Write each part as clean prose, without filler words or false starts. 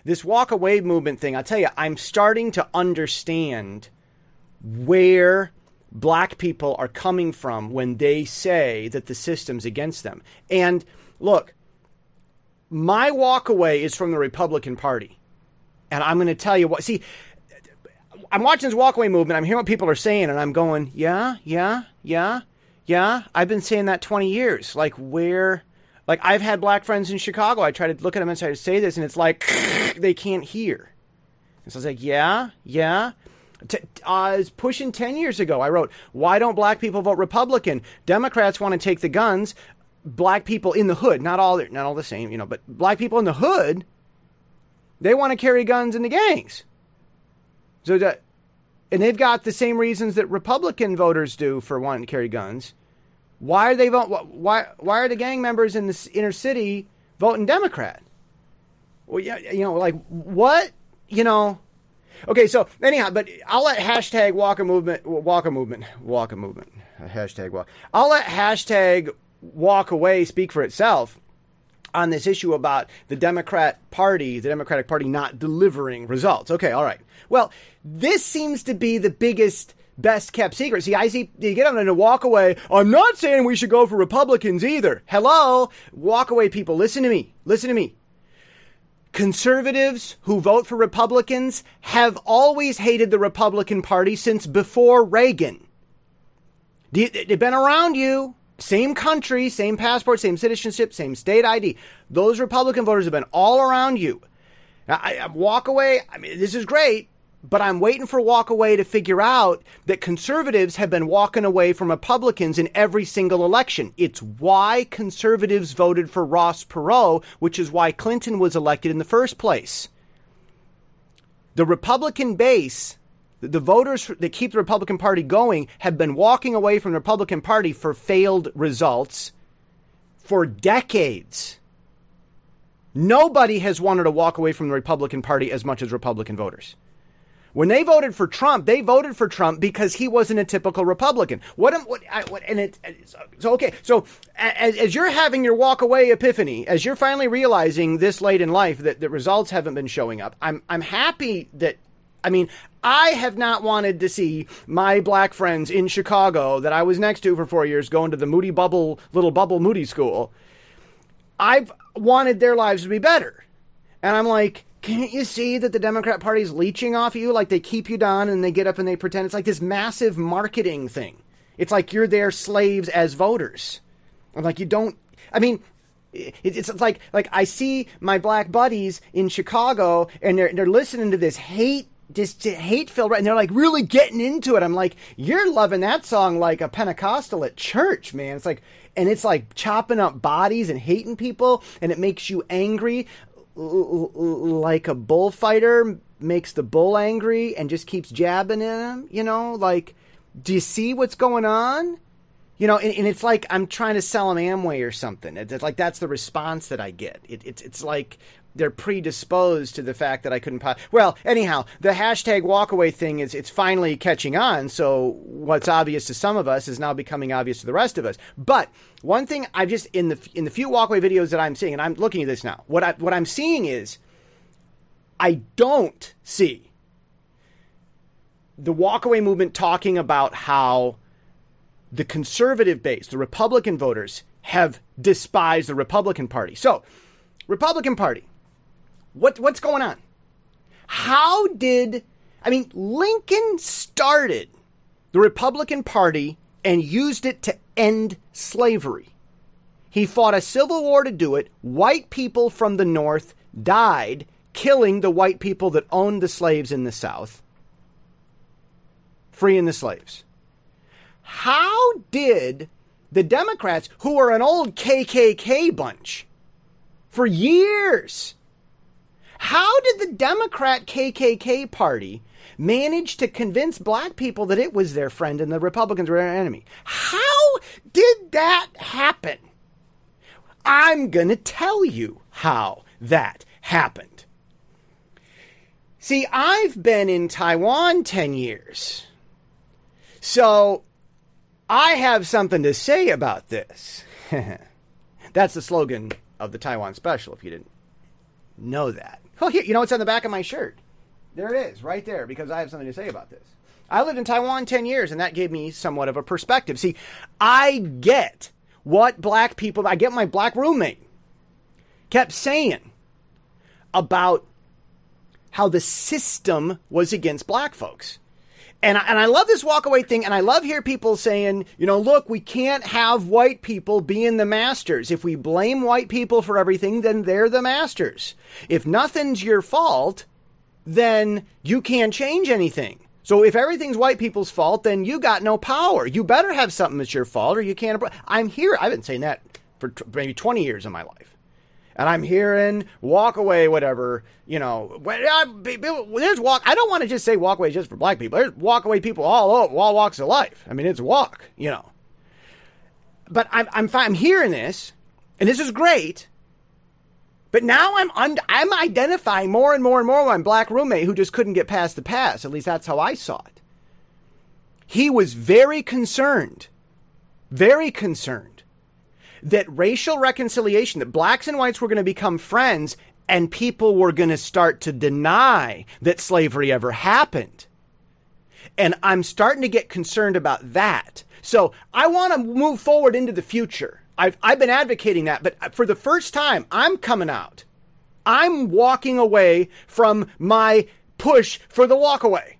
this walk away movement thing, I'll tell you, I'm starting to understand where black people are coming from when they say that the system's against them. And look, my walk away is from the Republican Party. And I'm going to tell you what, see, I'm watching this walk away movement. I'm hearing what people are saying and I'm going, yeah. I've been saying that 20 years. Like I've had black friends in Chicago. I try to look at them and try to say this and it's like, they can't hear. And so I was like, yeah. Pushing 10 years ago, I wrote, why don't black people vote Republican? Democrats want to take the guns. Black people in the hood, not all the same, but black people in the hood, they want to carry guns in the gangs. And they've got the same reasons that Republican voters do for wanting to carry guns. Why are they Why are the gang members in the inner city voting Democrat? Well, yeah, like what, Okay, so anyhow, but I'll let hashtag Walker movement. Hashtag walk. I'll let hashtag walk away speak for itself on this issue about the Democratic Party not delivering results. Okay, all right. Well, this seems to be the biggest, best kept secret. See, I see you get on and walk away. I'm not saying we should go for Republicans either. Hello, walk away people. Listen to me. Conservatives who vote for Republicans have always hated the Republican Party since before Reagan. They've been around you. Same country, same passport, same citizenship, same state ID. Those Republican voters have been all around you. Now, I walk away. I mean, this is great, but I'm waiting for walk away to figure out that conservatives have been walking away from Republicans in every single election. It's why conservatives voted for Ross Perot, which is why Clinton was elected in the first place. The Republican base, the voters that keep the Republican Party going, have been walking away from the Republican Party for failed results for decades. Nobody has wanted to walk away from the Republican Party as much as Republican voters. When they voted for Trump because he wasn't a typical Republican. So as you're having your walk away epiphany, as you're finally realizing this late in life that the results haven't been showing up, I'm happy that, I have not wanted to see my black friends in Chicago that I was next to for 4 years going to the little bubble Moody school. I've wanted their lives to be better. And I'm like, can't you see that the Democrat Party is leeching off you? Like they keep you down and they get up and they pretend it's like this massive marketing thing. It's like you're their slaves as voters. I'm like, it's like I see my black buddies in Chicago and they're listening to this hate-filled, and they're like really getting into it. I'm like, you're loving that song like a Pentecostal at church, man. It's like chopping up bodies and hating people, and it makes you angry like a bullfighter makes the bull angry and just keeps jabbing him, like, do you see what's going on? And it's like I'm trying to sell them Amway or something. It's like that's the response that I get. It's like they're predisposed to the fact that I couldn't. Well, anyhow, the hashtag walkaway thing it's finally catching on. So what's obvious to some of us is now becoming obvious to the rest of us. But one thing I've just in the few walkaway videos that I'm seeing, and I'm looking at this now, what I'm seeing is I don't see the walkaway movement talking about how the conservative base, the Republican voters, have despised the Republican Party. So, Republican Party, what's going on? Lincoln started the Republican Party and used it to end slavery. He fought a civil war to do it. White people from the North died, killing the white people that owned the slaves in the South, freeing the slaves. How did the Democrats, who are an old KKK bunch for years, how did the Democrat KKK party manage to convince black people that it was their friend and the Republicans were their enemy? How did that happen? I'm going to tell you how that happened. See, I've been in Taiwan 10 years. So I have something to say about this. That's the slogan of the Taiwan special, if you didn't know that. Oh, here, you know what's on the back of my shirt? There it is, right there, because I have something to say about this. I lived in Taiwan 10 years, and that gave me somewhat of a perspective. See, I get what black people, I get my black roommate kept saying about how the system was against black folks. And I love this walkaway thing, and I love hear people saying, you know, look, we can't have white people being the masters. If we blame white people for everything, then they're the masters. If nothing's your fault, then you can't change anything. So if everything's white people's fault, then you got no power. You better have something that's your fault or you can't. I'm here. I've been saying that for maybe 20 years of my life. And I'm hearing walk away, whatever, you know, there's walk. I don't want to just say walk away just for black people. There's walk away people all walks of life. I mean, it's walk, you know. But I'm fine. I'm hearing this, and this is great. But now I'm identifying more and more and more with my black roommate who just couldn't get past the past. At least that's how I saw it. He was very concerned that racial reconciliation, that blacks and whites were going to become friends and people were going to start to deny that slavery ever happened. And I'm starting to get concerned about that. So I want to move forward into the future. I've been advocating that, but for the first time, I'm coming out. I'm walking away from my push for the walkaway.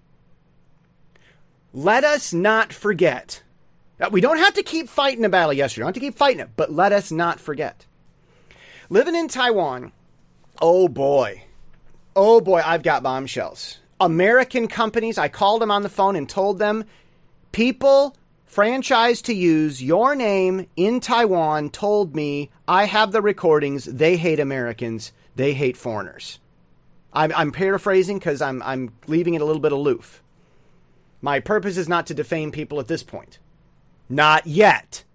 Let us not forget that we don't have to keep fighting the battle yesterday. We don't have to keep fighting it, but let us not forget. Living in Taiwan, oh boy, I've got bombshells. American companies, I called them on the phone and told them, people franchise to use your name in Taiwan told me, I have the recordings, they hate Americans, they hate foreigners. I'm paraphrasing because I'm leaving it a little bit aloof. My purpose is not to defame people at this point. Not yet.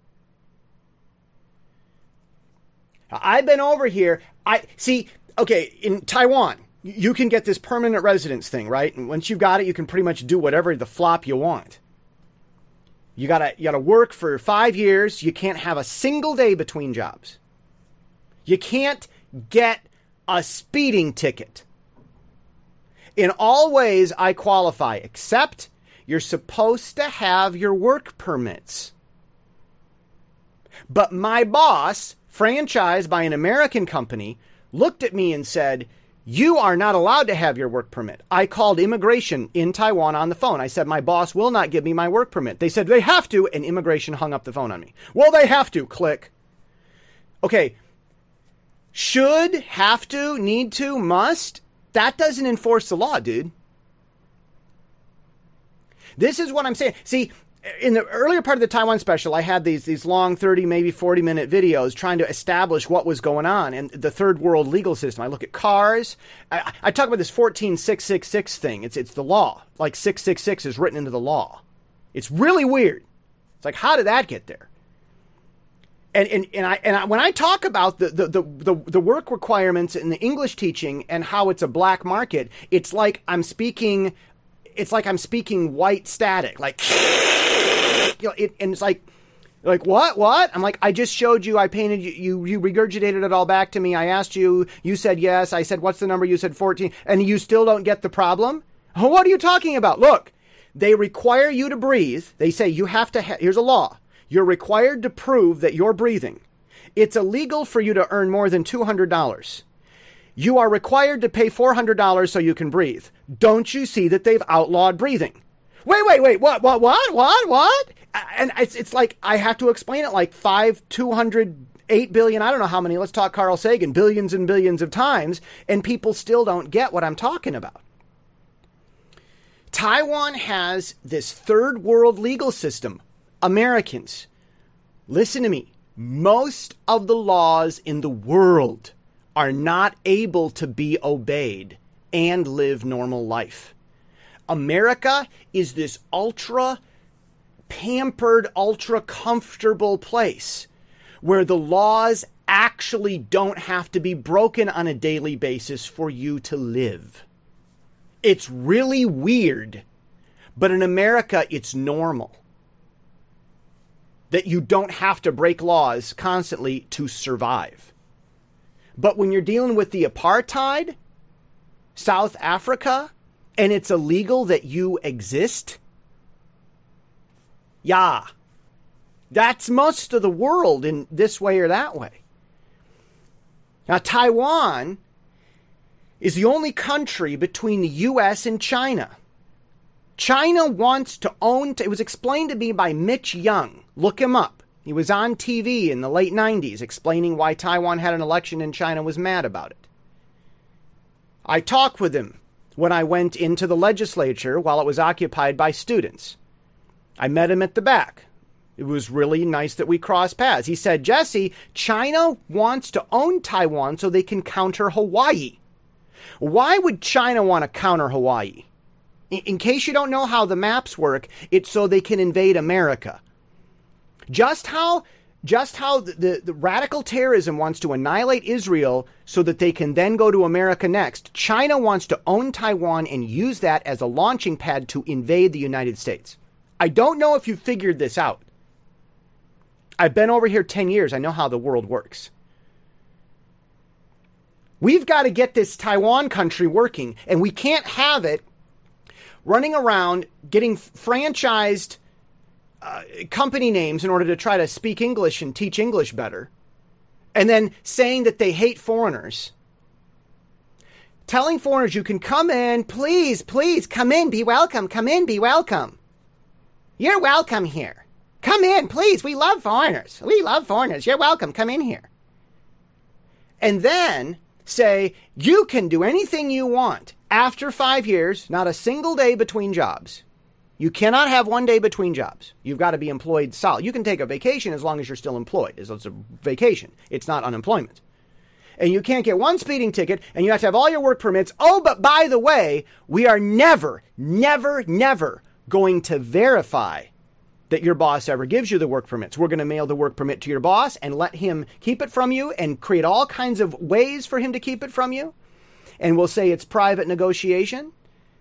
I've been over here. In Taiwan, you can get this permanent residence thing, right? And once you've got it, you can pretty much do whatever the flop you want. You gotta work for 5 years. You can't have a single day between jobs. You can't get a speeding ticket. In all ways, I qualify, except you're supposed to have your work permits. But my boss, franchised by an American company, looked at me and said, you are not allowed to have your work permit. I called immigration in Taiwan on the phone. I said, my boss will not give me my work permit. They said they have to, and immigration hung up the phone on me. Well, they have to. Click. Okay. Should, have to, need to, must. That doesn't enforce the law, dude. This is what I'm saying. See, in the earlier part of the Taiwan special, I had these long 30, maybe 40-minute videos trying to establish what was going on in the third world legal system. I look at cars. I talk about this 14666 thing. It's the law. Like 666 is written into the law. It's really weird. It's like, how did that get there? And when I talk about the work requirements in the English teaching and how it's a black market, it's like I'm speaking white static, like, you know, and it's like what? I'm like, I just showed you, I painted you regurgitated it all back to me. I asked you, you said yes. I said, what's the number? You said 14, and you still don't get the problem. What are you talking about? Look, they require you to breathe. They say you have to. Here's a law. You're required to prove that you're breathing. It's illegal for you to earn more than $200. You are required to pay $400 so you can breathe. Don't you see that they've outlawed breathing? Wait, what? And it's like, I have to explain it like 208 billion, I don't know how many, let's talk Carl Sagan, billions and billions of times, and people still don't get what I'm talking about. Taiwan has this third world legal system. Americans, listen to me. Most of the laws in the world are not able to be obeyed and live normal life. America is this ultra pampered, ultra comfortable place where the laws actually don't have to be broken on a daily basis for you to live. It's really weird, but in America, it's normal that you don't have to break laws constantly to survive. But when you're dealing with the apartheid, South Africa and it's illegal that you exist? Yeah. That's most of the world in this way or that way. Now, Taiwan is the only country between the U.S. and China. China wants to own, it was explained to me by Mitch Young. Look him up. He was on TV in the late 90s explaining why Taiwan had an election and China was mad about it. I talked with him when I went into the legislature while it was occupied by students. I met him at the back. It was really nice that we crossed paths. He said, Jesse, China wants to own Taiwan so they can counter Hawaii. Why would China want to counter Hawaii? In case you don't know how the maps work, it's so they can invade America. Just how the radical terrorism wants to annihilate Israel so that they can then go to America next, China wants to own Taiwan and use that as a launching pad to invade the United States. I don't know if you figured this out. I've been over here 10 years. I know how the world works. We've got to get this Taiwan country working, and we can't have it running around getting franchised company names in order to try to speak English and teach English better, and then saying that they hate foreigners. Telling foreigners you can come in, please, come in, be welcome, come in, be welcome. You're welcome here. Come in, please, we love foreigners. We love foreigners. You're welcome, come in here. And then say, you can do anything you want. After 5 years, not a single day between jobs. You cannot have 1 day between jobs. You've got to be employed solid. You can take a vacation as long as you're still employed. It's a vacation. It's not unemployment. And you can't get one speeding ticket, and you have to have all your work permits. Oh, but by the way, we are never going to verify that your boss ever gives you the work permits. We're going to mail the work permit to your boss and let him keep it from you and create all kinds of ways for him to keep it from you. And we'll say it's private negotiation.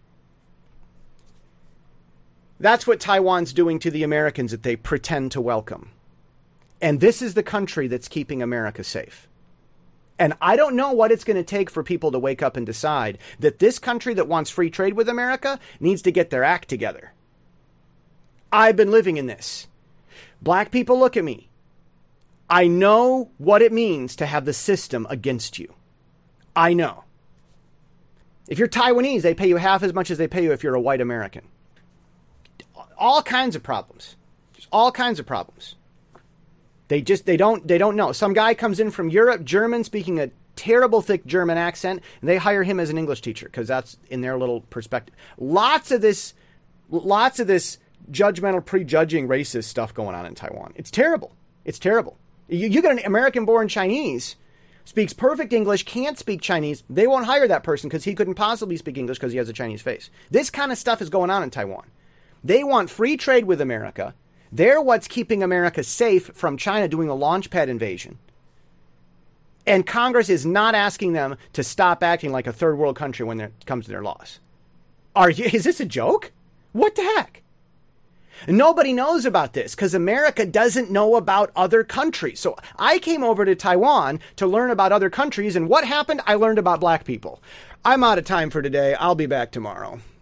That's what Taiwan's doing to the Americans that they pretend to welcome. And this is the country that's keeping America safe. And I don't know what it's going to take for people to wake up and decide that this country that wants free trade with America needs to get their act together. I've been living in this. Black people, look at me. I know what it means to have the system against you. I know. If you're Taiwanese, they pay you half as much as they pay you if you're a white American. All kinds of problems. Just all kinds of problems. They don't know. Some guy comes in from Europe, German, speaking a terrible thick German accent, and they hire him as an English teacher because that's in their little perspective. Lots of this judgmental, prejudging, racist stuff going on in Taiwan. It's terrible. It's terrible. You get an American-born Chinese, speaks perfect English, can't speak Chinese. They won't hire that person because he couldn't possibly speak English because he has a Chinese face. This kind of stuff is going on in Taiwan. They want free trade with America. They're what's keeping America safe from China doing a launchpad invasion. And Congress is not asking them to stop acting like a third world country when it comes to their laws. Is this a joke? What the heck? Nobody knows about this because America doesn't know about other countries. So I came over to Taiwan to learn about other countries, and what happened? I learned about black people. I'm out of time for today. I'll be back tomorrow.